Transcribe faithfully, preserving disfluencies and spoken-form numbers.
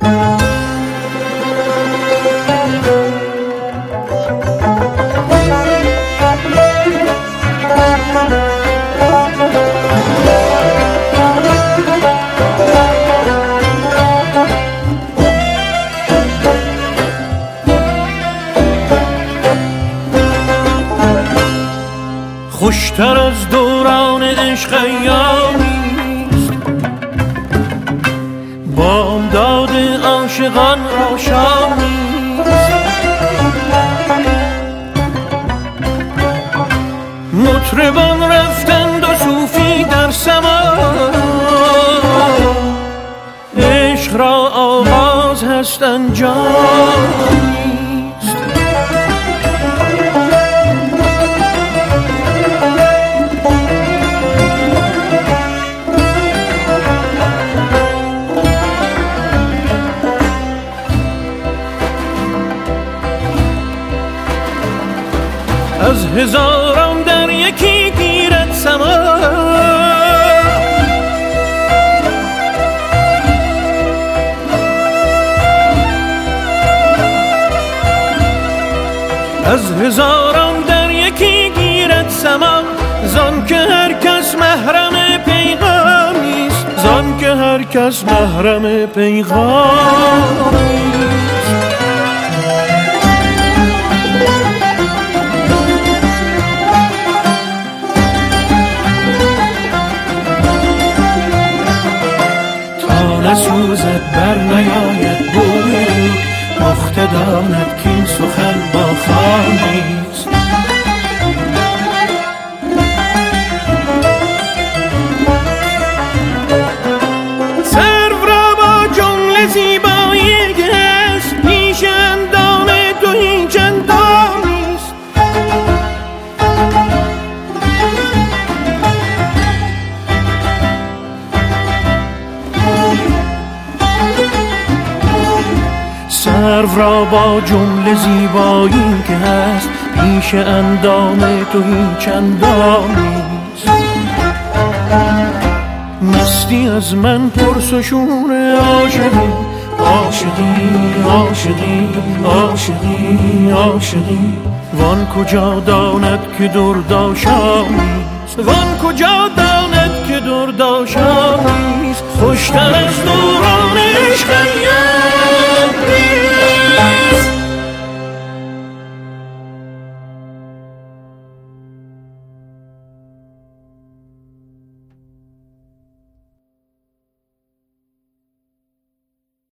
خوشتر از دوران عشق ایامیست، بامداد عاشقان را شامیست. مطربان رفتند و صوفی در سما، عشق را آغاز هست انجام. از هزاران در یکی گیرد سما، از هزاران در یکی گیرد سما. زان که هر کس محرم پیغامیست، زان که هر کس محرم پیغامیست. نسوزد بر نیاید بوی، پخته داند کین سخن با خامیست. سرو را با جمله زیبایی است، پیش اندام تو هیچ اندامیست. سرو را با جمله زیبایی که هست، پیش اندام تو هیچ اندامیست. مستی از من پرس و شور عاشقی، عاشقی عاشقی عاشقی عاشقی. وان کجا داند که دردآشامیست، وان کجا داند که دردآشامیست. خوشتر از دوران عشق